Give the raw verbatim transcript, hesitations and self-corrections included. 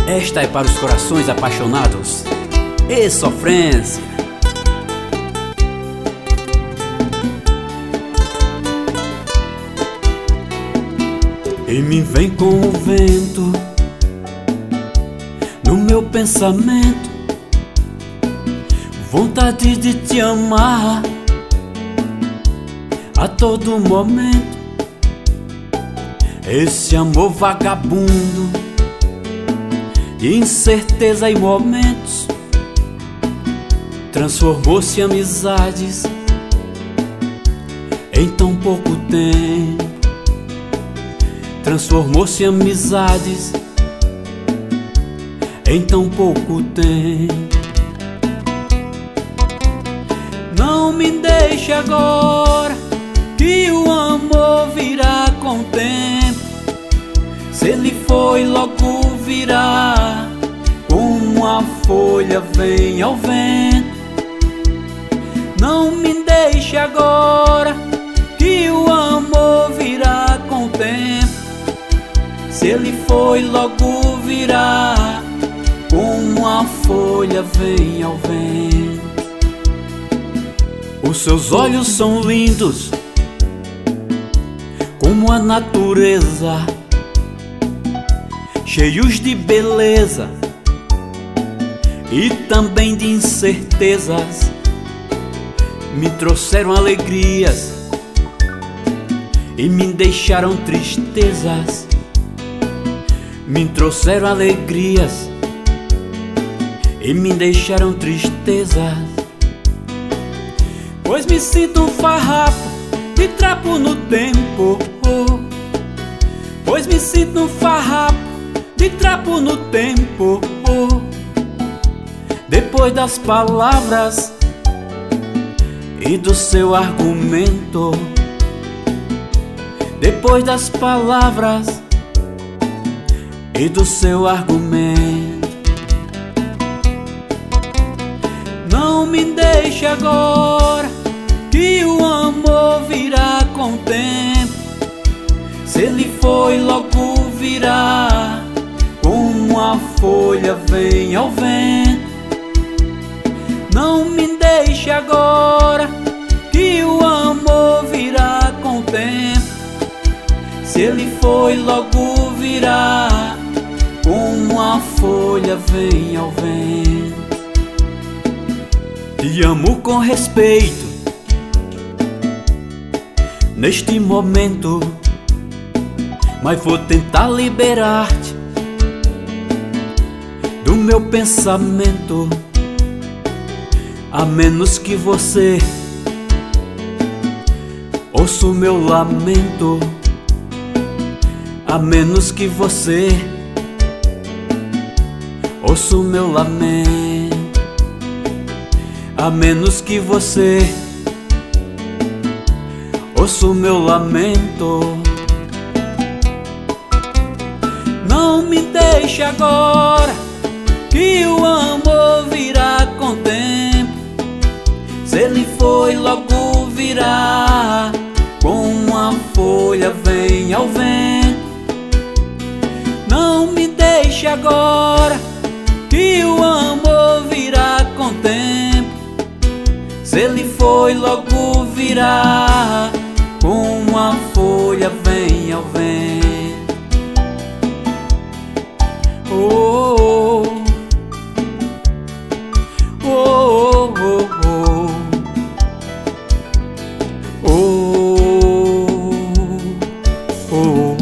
Esta é para os corações apaixonados e sofrência. E me vem com o vento no meu pensamento, vontade de te amar a todo momento. Esse amor vagabundo de incerteza e momentos transformou-se em amizades em tão pouco tempo. Transformou-se em amizades em tão pouco tempo. Não me deixe agora, que o amor virá com o tempo. Se ele foi, logo virá, como a folha vem ao vento. Não me deixe agora, que o amor virá com o tempo. Se ele foi, logo virá, como a folha vem ao vento. Os seus olhos são lindos como a natureza, cheios de beleza e também de incertezas. Me trouxeram alegrias e me deixaram tristezas. Me trouxeram alegrias e me deixaram tristezas. Pois me sinto um farrapo de trapo no tempo. Pois me sinto um farrapo de trapo no tempo. Depois das palavras e do seu argumento. Depois das palavras e do seu argumento. Não me deixe agora, que o amor virá com o tempo. Se ele foi, logo virá, como a folha vem ao vento. Não me deixe agora, que o amor virá com o tempo. Se ele foi, logo virá, como a folha vem ao vento. Te amo com respeito neste momento, mas vou tentar liberar-te do meu pensamento. A menos que você ouça o meu lamento. A menos que você ouça o meu lamento. A menos que você ouça o meu lamento. Não me deixe agora, que o amor virá com o tempo. Se ele foi, logo virá, como a folha vem ao vento. Não me deixe agora, que o amor virá com o tempo. Se ele foi, logo virá, como a folha vem ao vento. Oh, oh, oh, oh, oh, oh, oh.